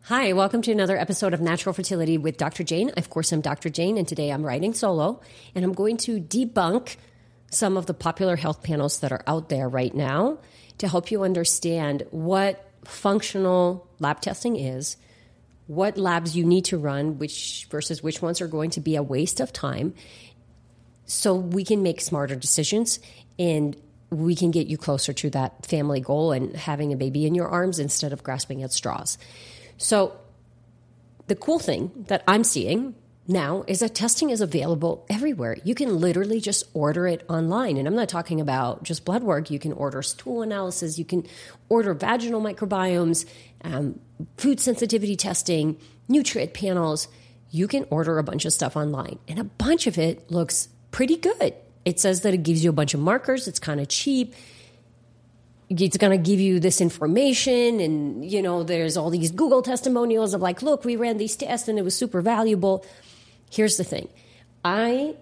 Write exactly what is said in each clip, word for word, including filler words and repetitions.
Hi, welcome to another episode of Natural Fertility with Doctor Jane. Of course, I'm Doctor Jane, and today I'm writing solo, and I'm going to debunk some of the popular health panels that are out there right now to help you understand what functional lab testing is, what labs you need to run, which versus which ones are going to be a waste of time, so we can make smarter decisions and we can get you closer to that family goal and having a baby in your arms instead of grasping at straws. So the cool thing that I'm seeing now is that testing is available everywhere. You can literally just order it online. And I'm not talking about just blood work. You can order stool analysis. You can order vaginal microbiomes, um, food sensitivity testing, nutrient panels. You can order a bunch of stuff online. And a bunch of it looks pretty good. It says that it gives you a bunch of markers. It's kind of cheap. It's going to give you this information, and, you know, there's all these Google testimonials of like, look, we ran these tests and it was super valuable. Here's the thing. I,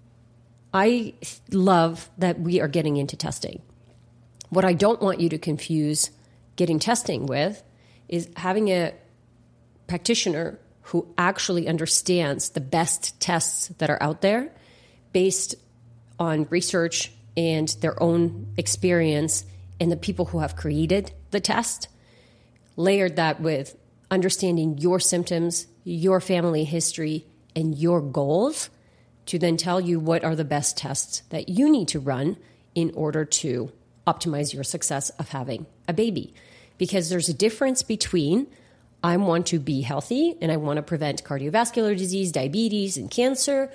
I love that we are getting into testing. What I don't want you to confuse getting testing with is having a practitioner who actually understands the best tests that are out there based on research and their own experience and the people who have created the test, layered that with understanding your symptoms, your family history, and your goals to then tell you what are the best tests that you need to run in order to optimize your success of having a baby. Because there's a difference between I want to be healthy and I want to prevent cardiovascular disease, diabetes, and cancer.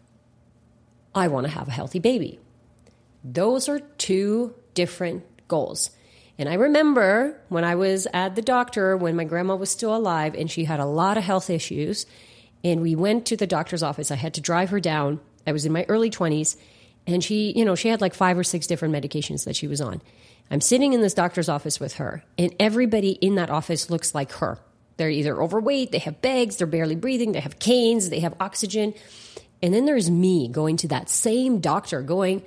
I want to have a healthy baby. Those are two different goals. And I remember when I was at the doctor, when my grandma was still alive and she had a lot of health issues, and we went to the doctor's office. I had to drive her down. I was in my early twenties, and she, you know, she had like five or six different medications that she was on. I'm sitting in this doctor's office with her, and everybody in that office looks like her. They're either overweight, they have bags, they're barely breathing, they have canes, they have oxygen. And then there's me going to that same doctor going,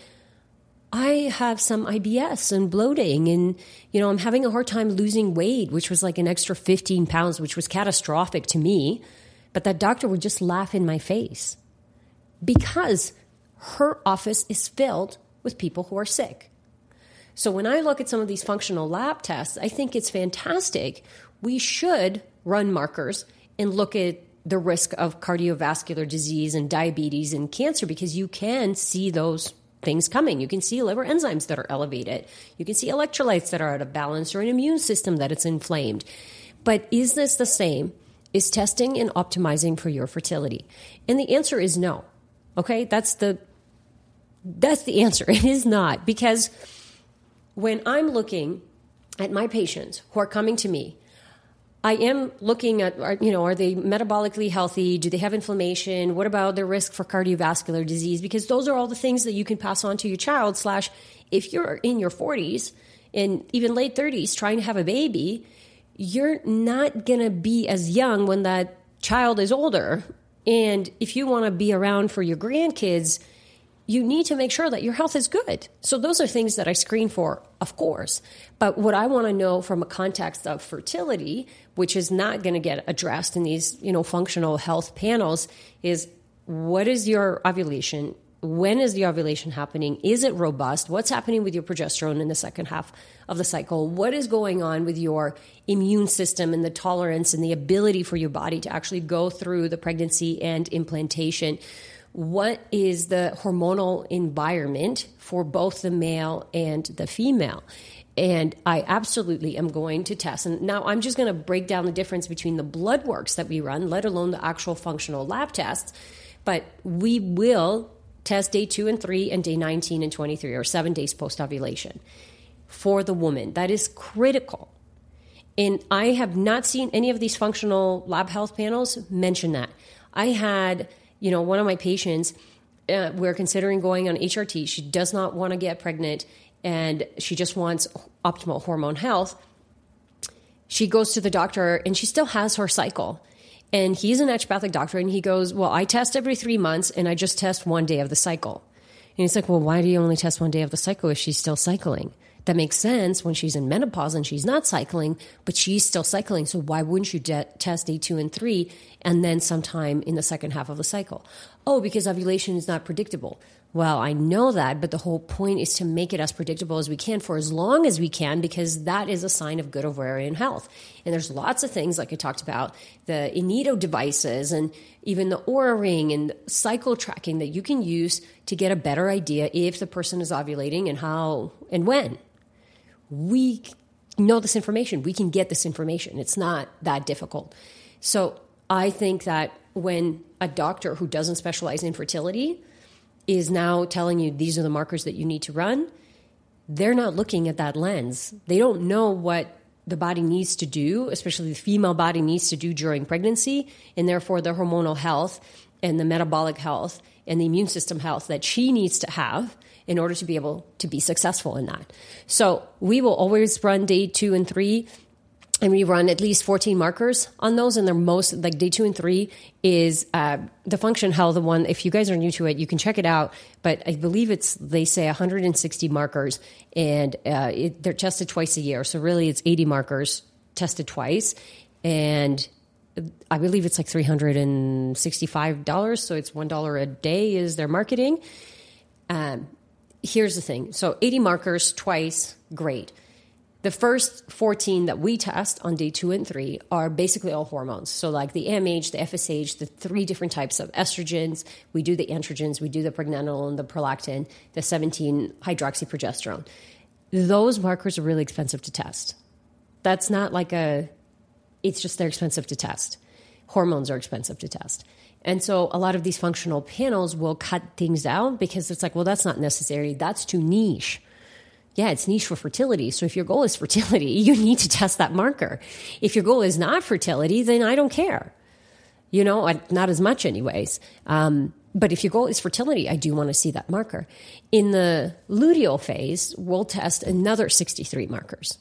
I have some I B S and bloating, and, you know, I'm having a hard time losing weight, which was like an extra fifteen pounds, which was catastrophic to me. But that doctor would just laugh in my face because her office is filled with people who are sick. So when I look at some of these functional lab tests, I think it's fantastic. We should run markers and look at the risk of cardiovascular disease and diabetes and cancer, because you can see those things coming. You can see liver enzymes that are elevated. You can see electrolytes that are out of balance, or an immune system that it's inflamed. But is this the same? Is testing and optimizing for your fertility? And the answer is no. Okay, that's the that's the answer. It is not, because when I'm looking at my patients who are coming to me, I am looking at, you know, are they metabolically healthy? Do they have inflammation? What about their risk for cardiovascular disease? Because those are all the things that you can pass on to your child, slash, if you're in your forties and even late thirties trying to have a baby, you're not going to be as young when that child is older. And if you want to be around for your grandkids, you need to make sure that your health is good. So those are things that I screen for, of course. But what I want to know from a context of fertility, which is not going to get addressed in these, you know, functional health panels, is what is your ovulation? When is the ovulation happening? Is it robust? What's happening with your progesterone in the second half of the cycle? What is going on with your immune system and the tolerance and the ability for your body to actually go through the pregnancy and implantation? What is the hormonal environment for both the male and the female? And I absolutely am going to test. And now I'm just going to break down the difference between the blood works that we run, let alone the actual functional lab tests. But we will test day two and three and day nineteen and twenty-three, or seven days post-ovulation for the woman. That is critical. And I have not seen any of these functional lab health panels mention that. I had... You know, one of my patients, uh, we're considering going on H R T. She does not want to get pregnant, and she just wants optimal hormone health. She goes to the doctor, and she still has her cycle. And he's a naturopathic doctor, and he goes, well, I test every three months, and I just test one day of the cycle. And he's like, well, why do you only test one day of the cycle if she's still cycling? That makes sense when she's in menopause and she's not cycling, but she's still cycling. So why wouldn't you de- test day two and three and then sometime in the second half of the cycle? Oh, because ovulation is not predictable. Well, I know that, but the whole point is to make it as predictable as we can for as long as we can, because that is a sign of good ovarian health. And there's lots of things, like I talked about, the Inedo devices and even the Oura Ring and cycle tracking that you can use to get a better idea if the person is ovulating and how and when. We know this information. We can get this information. It's not that difficult. So I think that when a doctor who doesn't specialize in fertility is now telling you these are the markers that you need to run, they're not looking at that lens. They don't know what the body needs to do, especially the female body needs to do during pregnancy, and therefore the hormonal health and the metabolic health and the immune system health that she needs to have in order to be able to be successful in that. So we will always run day two and three, and we run at least fourteen markers on those. And they're most, like day two and three is uh, the Function Health, the one, if you guys are new to it, you can check it out. But I believe it's, they say one hundred sixty markers, and uh, it, they're tested twice a year. So really it's eighty markers tested twice. And I believe it's like three hundred sixty-five dollars. So it's one dollar a day is their marketing. Um, here's the thing. So eighty markers twice, great. The first fourteen that we test on day two and three are basically all hormones. So like the A M H, the F S H, the three different types of estrogens. We do the androgens, we do the pregnenolone, the prolactin, the seventeen hydroxyprogesterone. Those markers are really expensive to test. That's not like a, it's just they're expensive to test. Hormones are expensive to test. And so a lot of these functional panels will cut things out because it's like, well, that's not necessary. That's too niche. Yeah, it's niche for fertility. So if your goal is fertility, you need to test that marker. If your goal is not fertility, then I don't care. You know, not as much anyways. Um, but if your goal is fertility, I do want to see that marker. In the luteal phase, we'll test another sixty-three markers.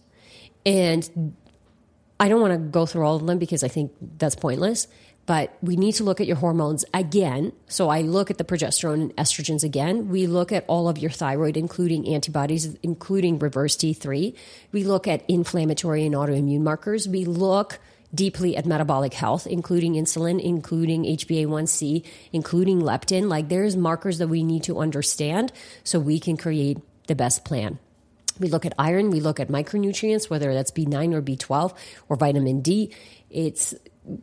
And I don't want to go through all of them because I think that's pointless. But we need to look at your hormones again. So I look at the progesterone and estrogens again. We look at all of your thyroid, including antibodies, including reverse T three. We look at inflammatory and autoimmune markers. We look deeply at metabolic health, including insulin, including H b A one C, including leptin. Like there's markers that we need to understand so we can create the best plan. We look at iron. We look at micronutrients, whether that's B nine or B twelve or vitamin D. It's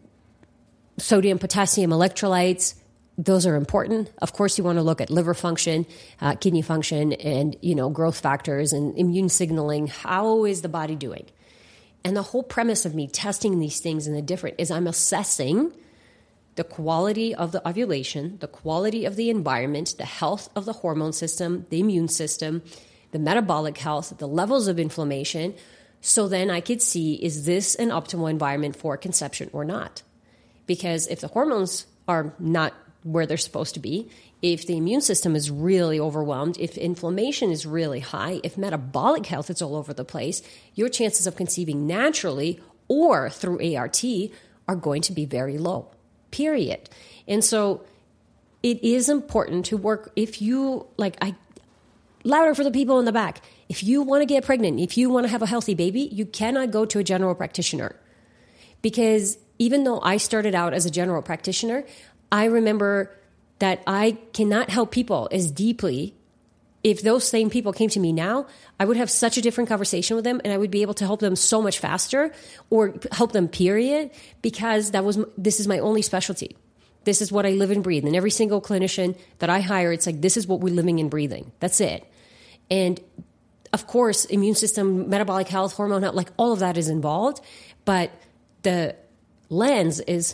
sodium, potassium, electrolytes, those are important. Of course, you want to look at liver function, uh, kidney function, and, you know, growth factors and immune signaling. How is the body doing? And the whole premise of me testing these things in the different is I'm assessing the quality of the ovulation, the quality of the environment, the health of the hormone system, the immune system, the metabolic health, the levels of inflammation. So then I could see, is this an optimal environment for conception or not? Because if the hormones are not where they're supposed to be, if the immune system is really overwhelmed, if inflammation is really high, if metabolic health is all over the place, your chances of conceiving naturally or through A R T are going to be very low, period. And so it is important to work, if you, like, I, louder for the people in the back, if you want to get pregnant, if you want to have a healthy baby, you cannot go to a general practitioner. Because even though I started out as a general practitioner, I remember that I cannot help people as deeply. If those same people came to me now, I would have such a different conversation with them and I would be able to help them so much faster or help them, period, because that was, this is my only specialty. This is what I live and breathe. And every single clinician that I hire, it's like, this is what we're living and breathing. That's it. And of course, immune system, metabolic health, hormone health, like all of that is involved. But the lens is,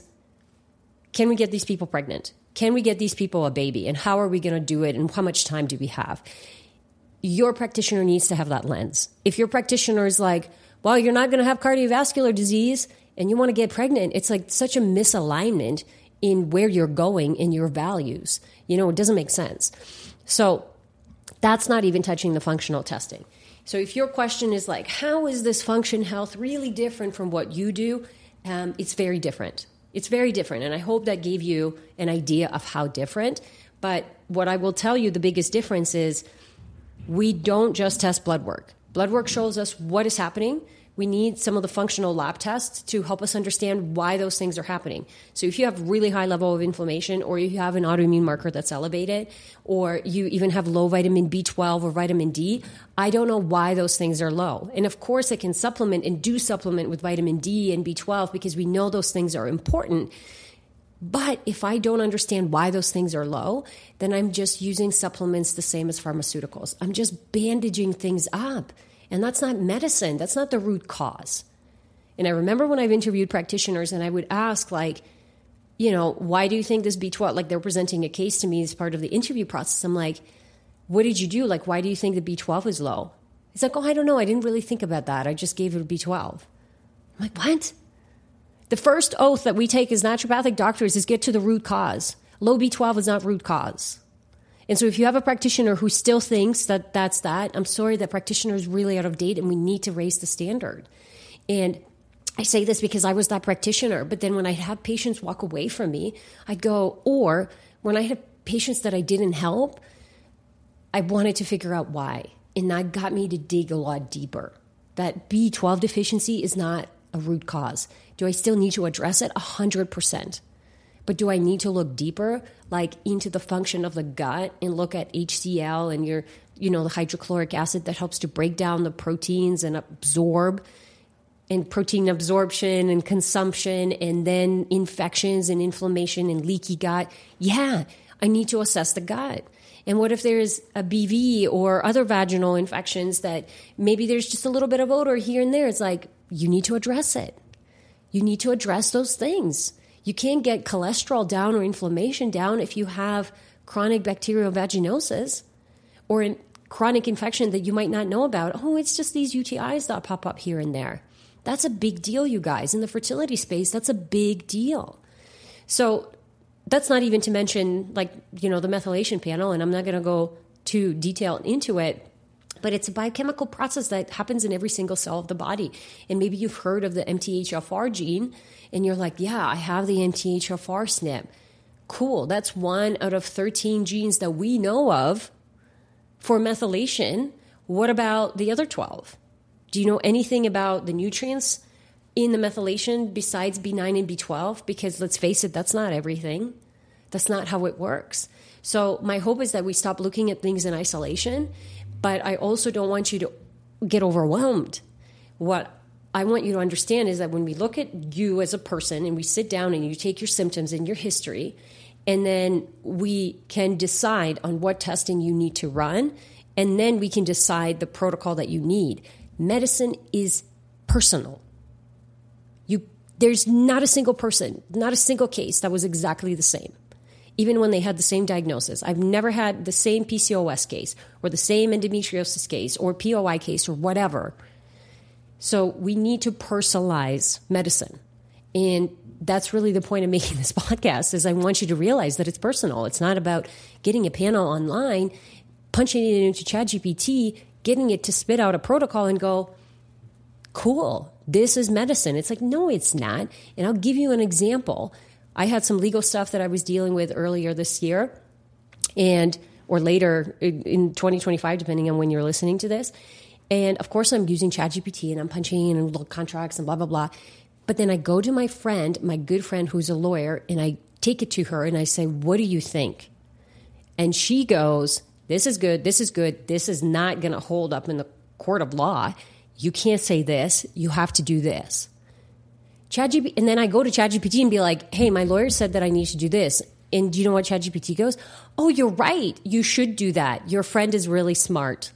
can we get these people pregnant? Can we get these people a baby? And how are we going to do it? And how much time do we have? Your practitioner needs to have that lens. If your practitioner is like, well, you're not going to have cardiovascular disease and you want to get pregnant, it's like such a misalignment in where you're going in your values. You know, it doesn't make sense. So that's not even touching the functional testing. So if your question is like, how is this function health really different from what you do? Um, it's very different. It's very different. And I hope that gave you an idea of how different. But what I will tell you, the biggest difference is we don't just test blood work. Blood work shows us what is happening. We need some of the functional lab tests to help us understand why those things are happening. So if you have really high level of inflammation, or you have an autoimmune marker that's elevated, or you even have low vitamin B twelve or vitamin D, I don't know why those things are low. And of course, I can supplement and do supplement with vitamin D and B twelve because we know those things are important. But if I don't understand why those things are low, then I'm just using supplements the same as pharmaceuticals. I'm just bandaging things up. And that's not medicine. That's not the root cause. And I remember when I've interviewed practitioners and I would ask, like, you know, why do you think this B twelve, like they're presenting a case to me as part of the interview process. I'm like, what did you do? Like, why do you think the B twelve is low? He's like, oh, I don't know. I didn't really think about that. I just gave it a B twelve. I'm like, what? The first oath that we take as naturopathic doctors is get to the root cause. Low B twelve is not root cause. And so if you have a practitioner who still thinks that that's that, I'm sorry, that practitioner is really out of date and we need to raise the standard. And I say this because I was that practitioner, but then when I had patients walk away from me, I'd go, or when I had patients that I didn't help, I wanted to figure out why. And that got me to dig a lot deeper. That B twelve deficiency is not a root cause. Do I still need to address it? one hundred percent. But do I need to look deeper, like into the function of the gut and look at H C L and your, you know, the hydrochloric acid that helps to break down the proteins and absorb, and protein absorption and consumption, and then infections and inflammation and leaky gut? Yeah, I need to assess the gut. And what if there's a B V or other vaginal infections that maybe there's just a little bit of odor here and there? It's like, you need to address it. You need to address those things. You can't get cholesterol down or inflammation down if you have chronic bacterial vaginosis or a chronic infection that you might not know about. Oh, it's just these U T Is that pop up here and there. That's a big deal, you guys. In the fertility space, that's a big deal. So that's not even to mention, like, you know, the methylation panel, and I'm not going to go too detailed into it, but it's a biochemical process that happens in every single cell of the body. And maybe you've heard of the M T H F R gene, and you're like, yeah, I have the M T H F R S N P. Cool. That's one out of thirteen genes that we know of for methylation. What about the other twelve? Do you know anything about the nutrients in the methylation besides B nine and B twelve? Because let's face it, that's not everything. That's not how it works. So my hope is that we stop looking at things in isolation, but I also don't want you to get overwhelmed. What I want you to understand is that when we look at you as a person and we sit down and you take your symptoms and your history, and then we can decide on what testing you need to run, and then we can decide the protocol that you need. Medicine is personal. You, there's not a single person, not a single case that was exactly the same, even when they had the same diagnosis. I've never had the same P C O S case or the same endometriosis case or P O I case or whatever. So we need to personalize medicine. And that's really the point of making this podcast, is I want you to realize that it's personal. It's not about getting a panel online, punching it into ChatGPT, getting it to spit out a protocol and go, cool, this is medicine. It's like, no, it's not. And I'll give you an example. I had some legal stuff that I was dealing with earlier this year, and or later in twenty twenty-five, depending on when you're listening to this. And of course, I'm using ChatGPT and I'm punching in little contracts and blah, blah, blah. But then I go to my friend, my good friend who's a lawyer, and I take it to her and I say, what do you think? And she goes, this is good, this is good, this is not going to hold up in the court of law. You can't say this, you have to do this. ChatGPT, and then I go to ChatGPT and be like, hey, my lawyer said that I need to do this. And do you know what ChatGPT goes? Oh, you're right. You should do that. Your friend is really smart.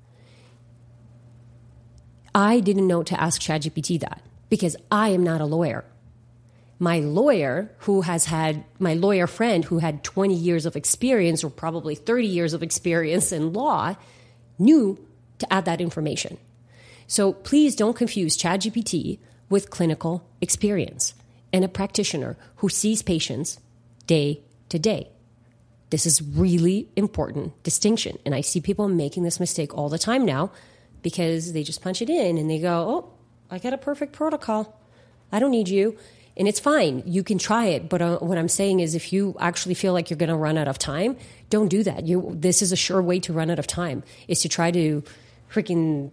I didn't know to ask ChatGPT that because I am not a lawyer. My lawyer, who has had, my lawyer friend who had twenty years of experience or probably thirty years of experience in law, knew to add that information. So please don't confuse ChatGPT with clinical experience and a practitioner who sees patients day to day. This is really important distinction. And I see people making this mistake all the time now because they just punch it in and they go, oh, I got a perfect protocol. I don't need you. And it's fine. You can try it. But uh, what I'm saying is if you actually feel like you're going to run out of time, don't do that. You, this is a sure way to run out of time, is to try to freaking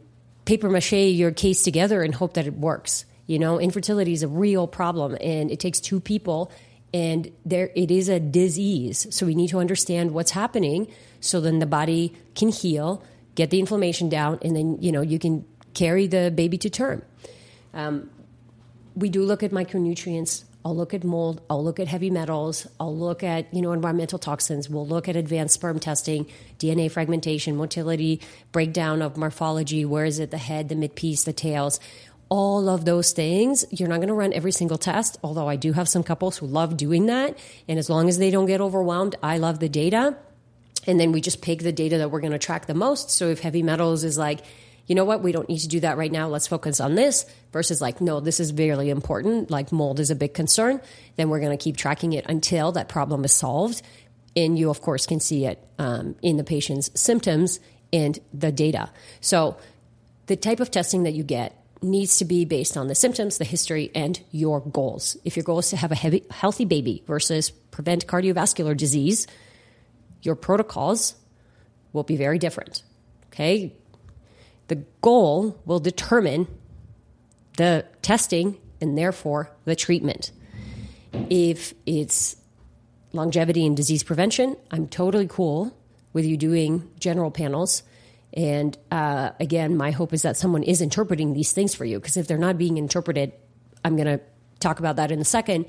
paper mache your case together and hope that it works. You know, infertility is a real problem, and it takes two people, and there it is a disease. So we need to understand what's happening, so then the body can heal, get the inflammation down, and then, you know, you can carry the baby to term. Um, we do look at micronutrients. I'll look at mold. I'll look at heavy metals. I'll look at, you know, environmental toxins. We'll look at advanced sperm testing, D N A fragmentation, motility, breakdown of morphology. Where is it? The head, the midpiece, the tails, all of those things. You're not going to run every single test, although I do have some couples who love doing that. And as long as they don't get overwhelmed, I love the data. And then we just pick the data that we're going to track the most. So if heavy metals is like, you know what, we don't need to do that right now, let's focus on this, versus like, no, this is very important, like mold is a big concern, then we're going to keep tracking it until that problem is solved. And you, of course, can see it um, in the patient's symptoms and the data. So the type of testing that you get needs to be based on the symptoms, the history, and your goals. If your goal is to have a heavy, healthy baby versus prevent cardiovascular disease, your protocols will be very different, okay? The goal will determine the testing and therefore the treatment. If it's longevity and disease prevention, I'm totally cool with you doing general panels. And uh, again, my hope is that someone is interpreting these things for you, because if they're not being interpreted, I'm going to talk about that in a second,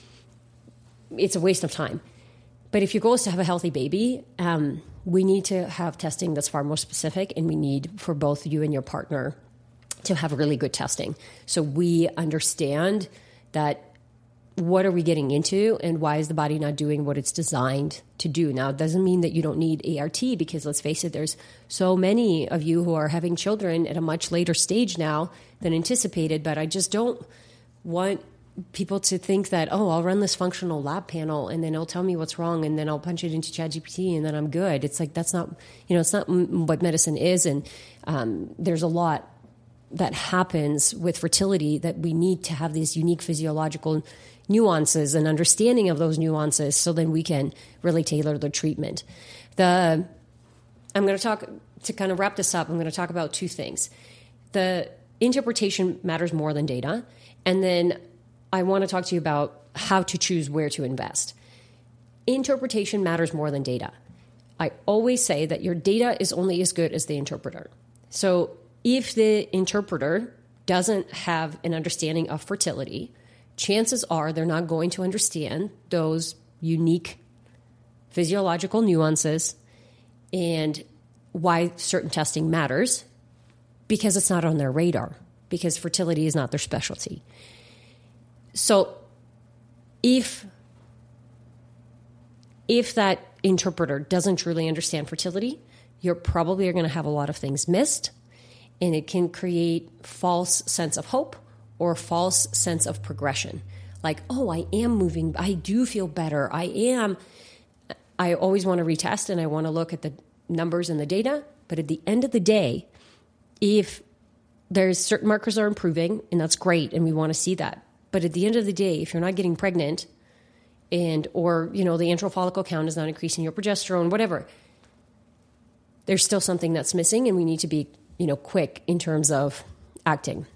it's a waste of time. But if your goal is to have a healthy baby, um, we need to have testing that's far more specific, and we need for both you and your partner to have really good testing. So we understand that what are we getting into and why is the body not doing what it's designed to do. Now, it doesn't mean that you don't need A R T, because let's face it, there's so many of you who are having children at a much later stage now than anticipated, but I just don't want people to think that, oh, I'll run this functional lab panel and then it'll tell me what's wrong and then I'll punch it into ChatGPT and then I'm good. It's like, that's not, you know, it's not what medicine is. And um, there's a lot that happens with fertility that we need to have these unique physiological nuances and understanding of those nuances, so then we can really tailor the treatment. The I'm going to talk, to kind of wrap this up, I'm going to talk about two things. The interpretation matters more than data. And then I want to talk to you about how to choose where to invest. Interpretation matters more than data. I always say that your data is only as good as the interpreter. So if the interpreter doesn't have an understanding of fertility, chances are they're not going to understand those unique physiological nuances and why certain testing matters, because it's not on their radar, because fertility is not their specialty. So if if that interpreter doesn't truly understand fertility, you're probably going to have a lot of things missed, and it can create false sense of hope or false sense of progression. Like, oh, I am moving. I do feel better. I am. I always want to retest and I want to look at the numbers and the data. But at the end of the day, if there's certain markers are improving, and that's great, and we want to see that. But at the end of the day, if you're not getting pregnant and, or, you know, the antral follicle count is not increasing your progesterone, whatever, there's still something that's missing, and we need to be, you know, quick in terms of acting.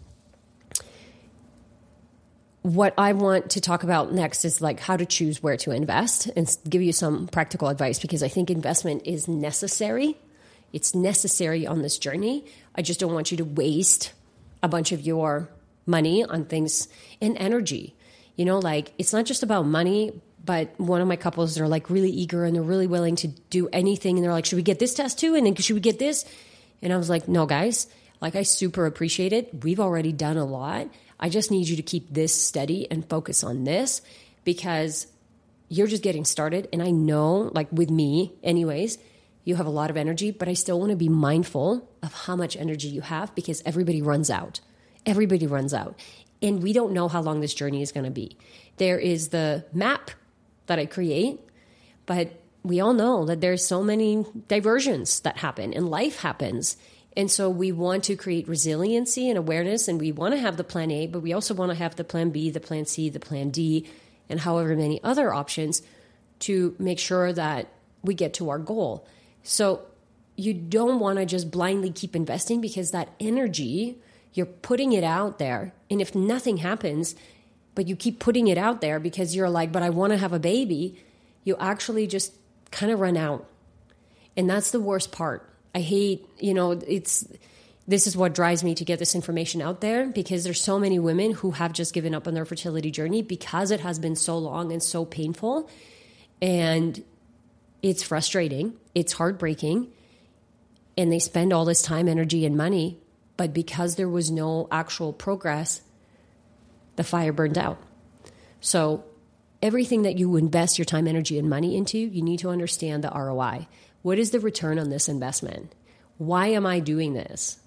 What I want to talk about next is like how to choose where to invest and give you some practical advice, because I think investment is necessary. It's necessary on this journey. I just don't want you to waste a bunch of your money on things and energy. You know, like, it's not just about money, but one of my couples, they're like really eager and they're really willing to do anything. And they're like, should we get this test too? And then should we get this? And I was like, no, guys, like, I super appreciate it. We've already done a lot. I just need you to keep this steady and focus on this, because you're just getting started. And I know, like with me anyways, you have a lot of energy, but I still want to be mindful of how much energy you have, because everybody runs out. Everybody runs out. And we don't know how long this journey is going to be. There is the map that I create, but we all know that there's so many diversions that happen and life happens. And so we want to create resiliency and awareness, and we want to have the plan A, but we also want to have the plan B, the plan C, the plan D, and however many other options to make sure that we get to our goal. So you don't want to just blindly keep investing, because that energy, you're putting it out there. And if nothing happens, but you keep putting it out there because you're like, but I want to have a baby, you actually just kind of run out. And that's the worst part. I hate, you know, it's, this is what drives me to get this information out there, because there's so many women who have just given up on their fertility journey because it has been so long and so painful. And it's frustrating. It's heartbreaking. And they spend all this time, energy, and money. But because there was no actual progress, the fire burned out. So everything that you invest your time, energy, and money into, you need to understand the R O I. What is the return on this investment? Why am I doing this?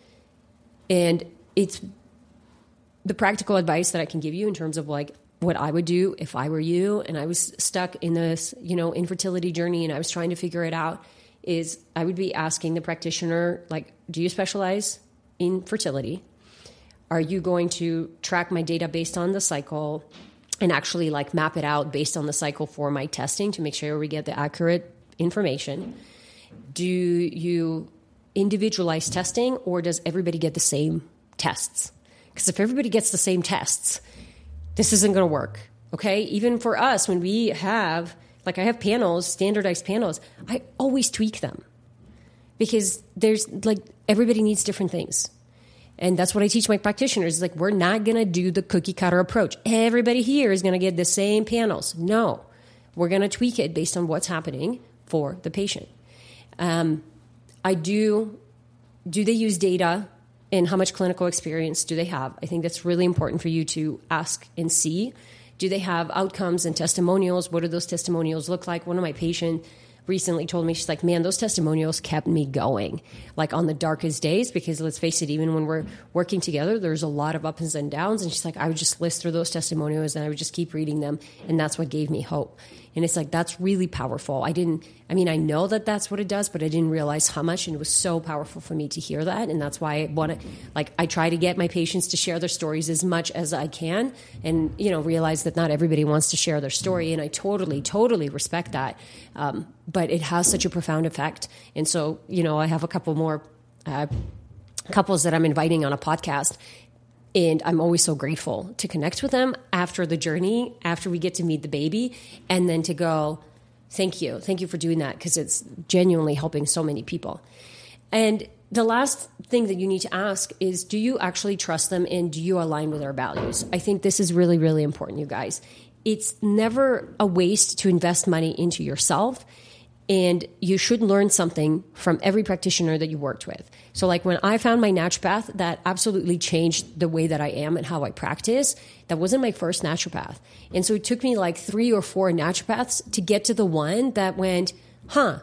And it's the practical advice that I can give you in terms of like what I would do if I were you and I was stuck in this, you know, infertility journey and I was trying to figure it out, is I would be asking the practitioner, like, do you specialize in fertility? Are you going to track my data based on the cycle and actually like map it out based on the cycle for my testing to make sure we get the accurate information? Do you individualize testing, or does everybody get the same tests? Because if everybody gets the same tests, this isn't going to work. Okay. Even for us, when we have, like I have panels, standardized panels, I always tweak them because there's like, everybody needs different things. And that's what I teach my practitioners. Like, we're not going to do the cookie cutter approach. Everybody here is going to get the same panels. No, we're going to tweak it based on what's happening for the patient. Um, I do, do they use data, and how much clinical experience do they have? I think that's really important for you to ask and see. Do they have outcomes and testimonials? What do those testimonials look like? One of my patients recently told me, she's like, man, those testimonials kept me going, like on the darkest days, because let's face it, even when we're working together, there's a lot of ups and downs. And she's like, I would just list through those testimonials and I would just keep reading them. And that's what gave me hope. And it's like, that's really powerful. I didn't, I mean, I know that that's what it does, but I didn't realize how much. And it was so powerful for me to hear that. And that's why I want to, like, I try to get my patients to share their stories as much as I can, and, you know, realize that not everybody wants to share their story. And I totally, totally respect that. Um, but it has such a profound effect. And so, you know, I have a couple more uh, couples that I'm inviting on a podcast. And I'm always so grateful to connect with them after the journey, after we get to meet the baby, and then to go, thank you. Thank you for doing that, because it's genuinely helping so many people. And the last thing that you need to ask is, do you actually trust them, and do you align with their values? I think this is really, really important, you guys. It's never a waste to invest money into yourself. And you should learn something from every practitioner that you worked with. So like when I found my naturopath, that absolutely changed the way that I am and how I practice. That wasn't my first naturopath. And so it took me like three or four naturopaths to get to the one that went, huh,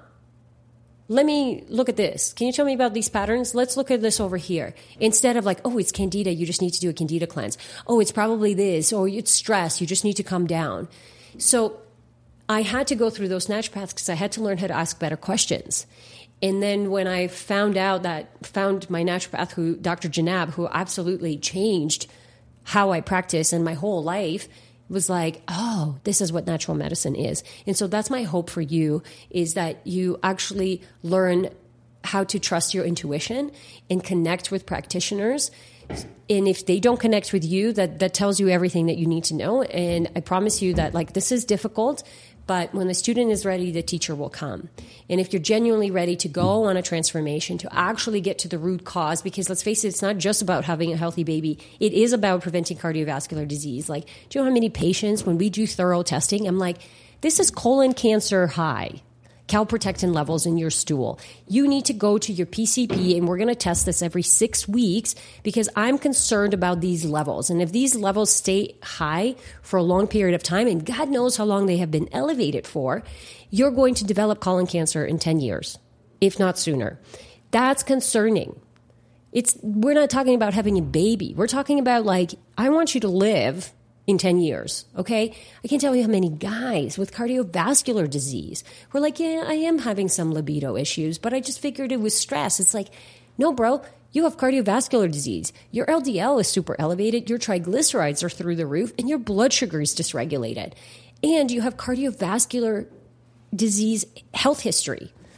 let me look at this. Can you tell me about these patterns? Let's look at this over here. Instead of like, oh, it's candida, you just need to do a candida cleanse. Oh, it's probably this. Or it's stress, you just need to calm down. So I had to go through those naturopaths because I had to learn how to ask better questions. And then when I found out that, found my naturopath, who Doctor Janab, who absolutely changed how I practice and my whole life, was like, oh, this is what natural medicine is. And so that's my hope for you, is that you actually learn how to trust your intuition and connect with practitioners. And if they don't connect with you, that, that tells you everything that you need to know. And I promise you that, like, this is difficult, but when the student is ready, the teacher will come. And if you're genuinely ready to go on a transformation, to actually get to the root cause, because let's face it, it's not just about having a healthy baby. It is about preventing cardiovascular disease. Like, do you know how many patients, when we do thorough testing, I'm like, this is colon cancer high calprotectin levels in your stool. You need to go to your P C P, and we're going to test this every six weeks because I'm concerned about these levels. And if these levels stay high for a long period of time, and God knows how long they have been elevated for, you're going to develop colon cancer in ten years, if not sooner. That's concerning. It's, we're not talking about having a baby. We're talking about, like, I want you to live in ten years, okay? I can't tell you how many guys with cardiovascular disease who are like, yeah, I am having some libido issues, but I just figured it was stress. It's like, no, bro, you have cardiovascular disease. Your L D L is super elevated, your triglycerides are through the roof, and your blood sugar is dysregulated. And you have cardiovascular disease health history.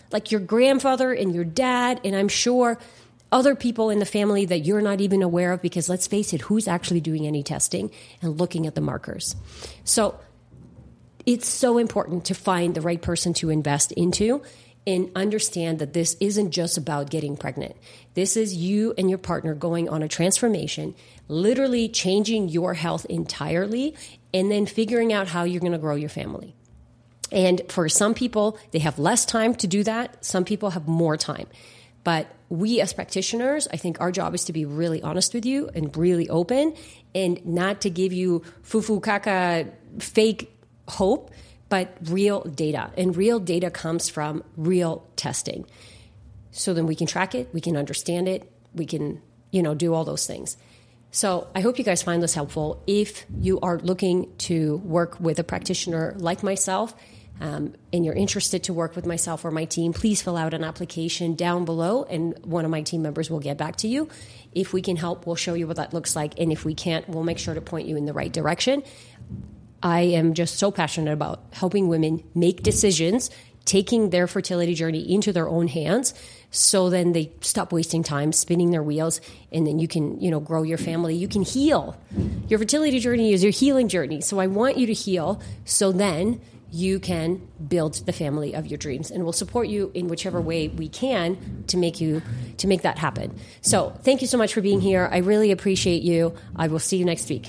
like your grandfather and your dad, and I'm sure other people in the family that you're not even aware of, because let's face it, who's actually doing any testing and looking at the markers? So it's so important to find the right person to invest into and understand that this isn't just about getting pregnant. This is you and your partner going on a transformation, literally changing your health entirely, and then figuring out how you're going to grow your family. And for some people, they have less time to do that. Some people have more time. But we as practitioners, I think our job is to be really honest with you and really open, and not to give you fufu kaka fake hope, but real data. And real data comes from real testing. So then we can track it, we can understand it, we can, you know, do all those things. So I hope you guys find this helpful. If you are looking to work with a practitioner like myself, um, and you're interested to work with myself or my team, please fill out an application down below, and one of my team members will get back to you. If we can help, we'll show you what that looks like. And if we can't, we'll make sure to point you in the right direction. I am just so passionate about helping women make decisions, taking their fertility journey into their own hands, so then they stop wasting time spinning their wheels, and then you can, you know, grow your family. You can heal. Your fertility journey is your healing journey. So I want you to heal, so then you can build the family of your dreams, and we'll support you in whichever way we can to make you to make that happen. So thank you so much for being here. I really appreciate you. I will see you next week.